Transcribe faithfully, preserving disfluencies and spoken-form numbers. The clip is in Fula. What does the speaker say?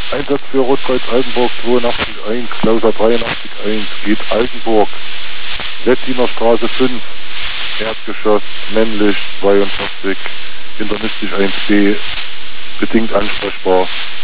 Einsatz für Rotkreuz Altenburg zweiundachtzig eins, Klauser dreiundachtzig eins, geht Altenburg, Wettiner Straße fünf, Erdgeschoss, männlich, zweiundvierzig, internistisch eins b, bedingt ansprechbar.